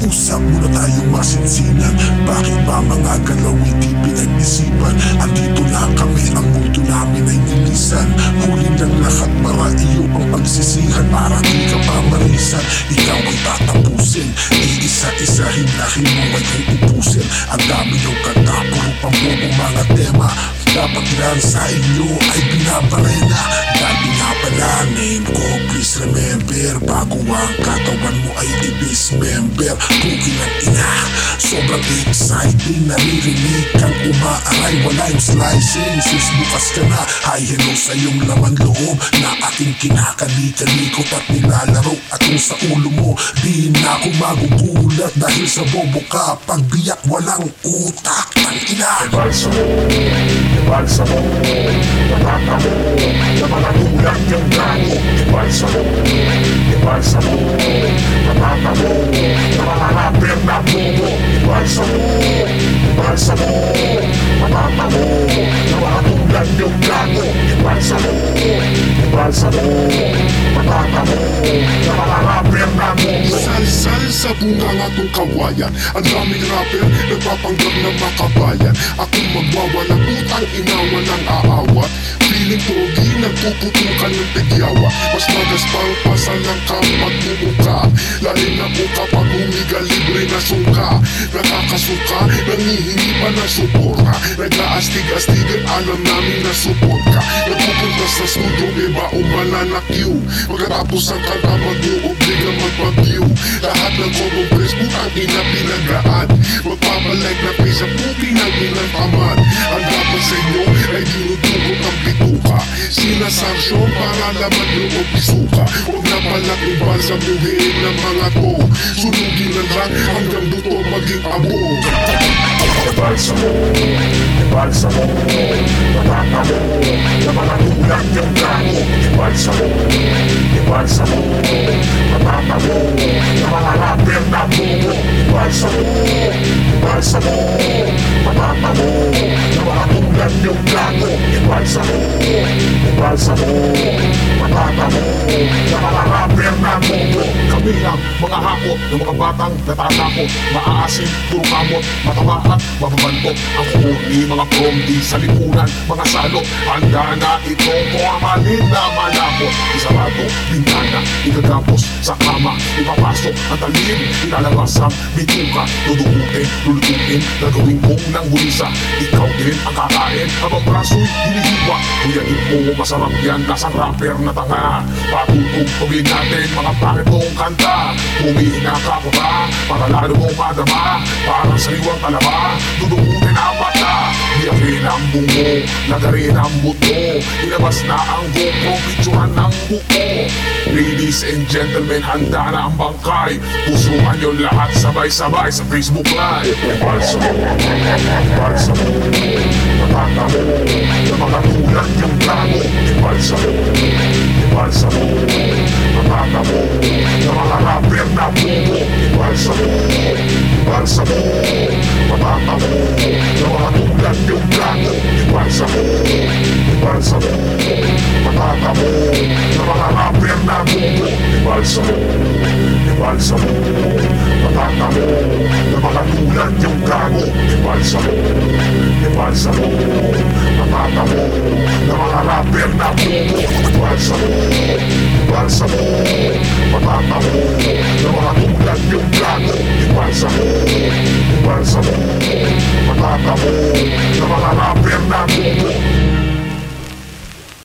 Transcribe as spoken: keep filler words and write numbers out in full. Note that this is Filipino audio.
Usap muna tayo masinsinan, bakit ba mga galaw hindi pinag-isipan? Andito na kami, ang mundo namin ay nilisan. Huli ng lahat para iyo ang pagsisihan, para di ka pa marisan. Ikaw ay tatapusin, iisa-isahin lahin mo ay upusin. Ang dami yung kanta, puro pambobong mga tema. Dapat lang sa inyo ay binabarena. Dati nga pala, name ko, please remember. Bago ang katawan mo ay i-dismember. Pugi ng ina, sobrang exciting. Naririnig kang umaaray, wala yung slicing. Sis bukas ka na, hi hello sa iyong laman loob na aking kinakali-kalikot at nilalaro. At kung sa ulo mo, di na ako magugulat dahil sa bobo ka. Pagbiyak walang utak ng ina. Ibalsa mo, ibalsa mo, natata mo, na mga tulad yung gago. Ibalsa mo, ibalsa mo, natata mo, na mga rapper na bobo. Ibalsa mo, ibalsa mo, natata mo, na mga tulad yung gago. Ibalsa mo, ibalsa mo, natata mo, na mga rapper na bobo. Sal-sal sa bunga nga tong kawayan, ang daming rapper nagpapanggap ng makabayan. Akong magwawalang utang, inawa ng aawat. Piling pogi, nagpuputukan ng tigyawa. Mas magaspang pasalang kapag bumuka. Lalim na po kapag humiga, libre na sungka. Nakakasuka, nangihingi pa ng supporta. Nag-aastig-astigan, alam namin na support ka. Nagpupunta sa studio, iba umala na queue. Pagkatapos ang kanta, mag-uobliga magpag-view. Lahat ng common Facebook ang inapinagaan. Magpapalike na page sa puki ng inang tamad. Ang dapat sa inyo ay dinudugot ang bituka. Sinasanksyon para laman loob isuka. Huwag na palang ibang sa buhiin ng mga to. Sunugin ng lang hanggang buto maging abo. Ibalsa mo, ibalsa mo, natata mo, na mga tulad yung gago. Ibalsa mo, ibalsa mo, natata mo, na mga rapper na bobo. Ibalsa mo, ibalsa mo, natata mo, na mga tulad yung gago. Ibalsa mo, ibalsa mo, natata mo, na mga rapper na bobo. Kami lang mga hako ng mga batang natatakot, maaasim, puro kamot, mataba at mababantok. Ang huli mga promdi sa lipunan, mga salok. Handa na itong formalin na malapot. Isarado, bintana, igagapos sa kama. Ipapasok ang talim, ilalabas ang bituka. Dudukutin, lulutuin, gagawin kong ng bulisa. Ikaw din ang kakain, habang braso'y hinihiwa. Kuyain mo, masarap yan, kasang rapper na tanga. Patutugtugin natin mga pangitong kanta. Humihina ka pa ba, para lalo mong madama. Parang sariwang talaba, dudukutin ang mata. Biyakin ang bungo, lagarin ang buto. Ilabas na ang GoPro, picturean ng buko. Ladies and gentlemen, handa na ang bangkay. Pusuhan nyo lahat sabay-sabay sa Facebook Live. Ibalsa mo, ibalsa mo, natata mo, na mga tulad yung gago. Ibalsa mo, ibalsa mo, natata mo, na mga rapper na bobo. Ibalsa mo, ibalsa mo, natata mo, na mga tulad yung gago. Ibalsa mo, ibalsa mo, natata mo, na mga rapper na bobo. Ibalsa mo, ibalsa mo, natata mo, na mga tulad yung gago. Ibalsa mo, ibalsa mo, natata mo, na mga rapper na bobo. Ibalsa mo, ibalsa mo, natata mo, na mga tulad yung gago. Ibalsa mo, ibalsa mo, natata mo, na mga rapper na bobo.